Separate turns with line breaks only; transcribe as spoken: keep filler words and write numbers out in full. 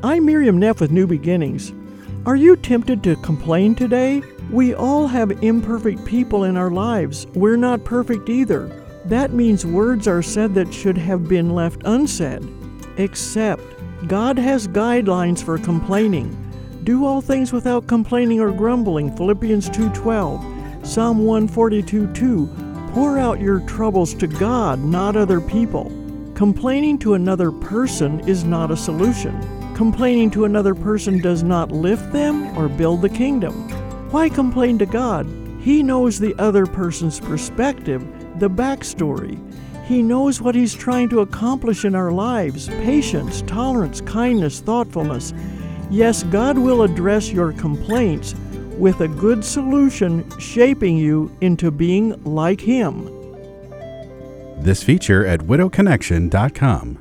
I'm Miriam Neff with New Beginnings. Are you tempted to complain today? We all have imperfect people in our lives. We're not perfect either. That means words are said that should have been left unsaid. Except, God has guidelines for complaining. Do all things without complaining or grumbling, Philippians two twelve. Psalm one forty-two two. Pour out your troubles to God, not other people. Complaining to another person is not a solution. Complaining to another person does not lift them or build the kingdom. Why complain to God? He knows the other person's perspective, the backstory. He knows what He's trying to accomplish in our lives: patience, tolerance, kindness, thoughtfulness. Yes, God will address your complaints with a good solution, shaping you into being like Him.
This feature at widow connection dot com.